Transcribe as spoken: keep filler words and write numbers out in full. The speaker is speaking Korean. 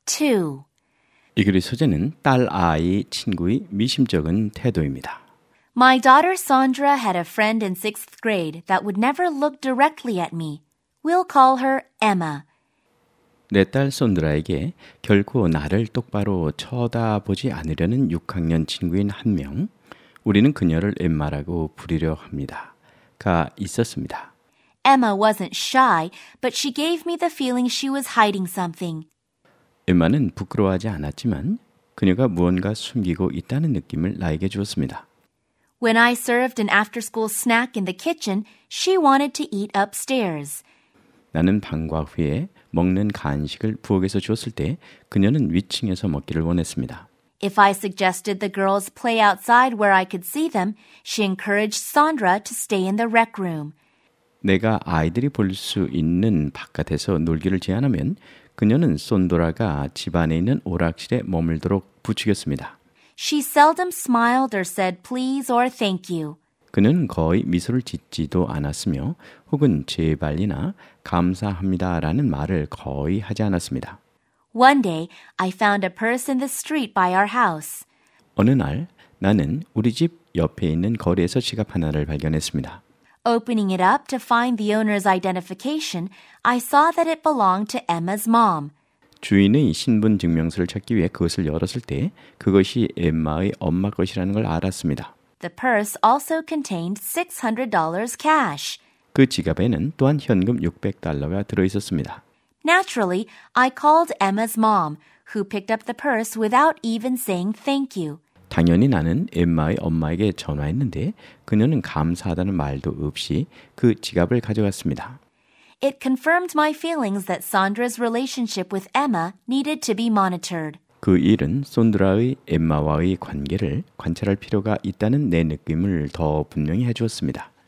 two. 이 글의 소재는 딸 아이 친구의 미심쩍은 태도입니다. My daughter Sandra had a friend in sixth grade that would never look directly at me. We'll call her Emma. 내 딸 손드라에게 결코 나를 똑바로 쳐다보지 않으려는 육 학년 친구인 한 명, 우리는 그녀를 엠마라고 부르려 합니다. 가 있었습니다. Emma wasn't shy, but she gave me the feeling she was hiding something. 엠마는 부끄러워하지 않았지만 그녀가 무언가 숨기고 있다는 느낌을 나에게 주었습니다. When I served an after-school snack in the kitchen, she wanted to eat upstairs. 나는 방과 후에 먹는 간식을 부엌에서 주었을 때 그녀는 위층에서 먹기를 원했습니다. If I suggested the girls play outside where I could see them, she encouraged Sandra to stay in the rec room. 내가 아이들이 볼 수 있는 바깥에서 놀기를 제안하면 그녀는 손도라가 집 안에 있는 오락실에 머물도록 부추겼습니다. She seldom smiled or said please or thank you. 그녀는 거의 미소를 짓지도 않았으며 혹은 제발이나 감사합니다라는 말을 거의 하지 않았습니다. One day, I found a purse in the street by our house. 어느 날 나는 우리 집 옆에 있는 거리에서 지갑 하나를 발견했습니다. Opening it up to find the owner's identification, I saw that it belonged to Emma's mom. 주인의 신분증명서를 찾기 위해 그것을 열었을 때 그것이 엠마의 엄마 것이라는 걸 알았습니다. The purse also contained six hundred dollars cash. 그 지갑에는 또한 현금 육백 달러가 들어있었습니다. Naturally, I called Emma's mom, who picked up the purse without even saying thank you. 당연히 나는 엠마의 엄마에게 전화했는데 그녀는 감사하다는 말도 없이 그 지갑을 가져갔습니다. It confirmed my feelings that Sandra's relationship with Emma needed to be monitored. 그 일은 손드라의 엠마와의 관계를 관찰할 필요가 있다는 내 느낌을 더 분명히 해주었습니다.